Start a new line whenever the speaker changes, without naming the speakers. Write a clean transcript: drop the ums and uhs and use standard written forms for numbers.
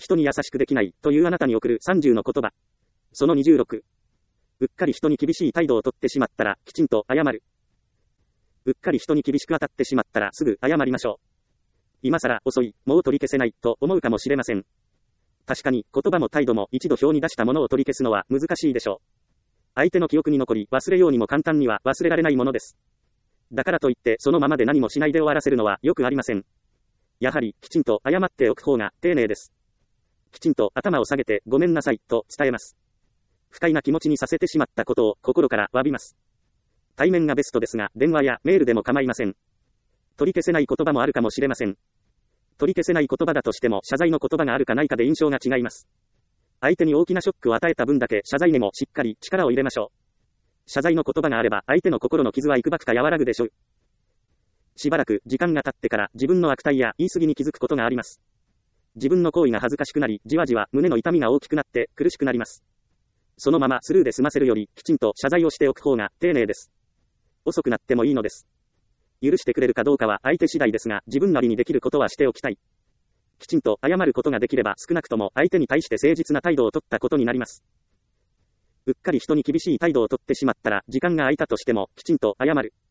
人に優しくできないというあなたに送る30の言葉。その26。うっかり人に厳しい態度をとってしまったらきちんと謝る。うっかり人に厳しく当たってしまったらすぐ謝りましょう。今更遅い、もう取り消せないと思うかもしれません。確かに言葉も態度も一度表に出したものを取り消すのは難しいでしょう。相手の記憶に残り忘れようにも簡単には忘れられないものです。だからといってそのままで何もしないで終わらせるのはよくありません。やはりきちんと謝っておく方が丁寧です。きちんと頭を下げてごめんなさいと伝えます。不快な気持ちにさせてしまったことを心から詫びます。対面がベストですが電話やメールでも構いません。取り消せない言葉もあるかもしれません。取り消せない言葉だとしても謝罪の言葉があるかないかで印象が違います。相手に大きなショックを与えた分だけ謝罪にもしっかり力を入れましょう。謝罪の言葉があれば相手の心の傷はいくばくか和らぐでしょう。しばらく時間が経ってから自分の悪態や言い過ぎに気づくことがあります。自分の行為が恥ずかしくなり、じわじわ胸の痛みが大きくなって苦しくなります。そのままスルーで済ませるよりきちんと謝罪をしておく方が丁寧です。遅くなってもいいのです。許してくれるかどうかは相手次第ですが、自分なりにできることはしておきたい。きちんと謝ることができれば少なくとも相手に対して誠実な態度を取ったことになります。うっかり人に厳しい態度を取ってしまったら時間が空いたとしてもきちんと謝る。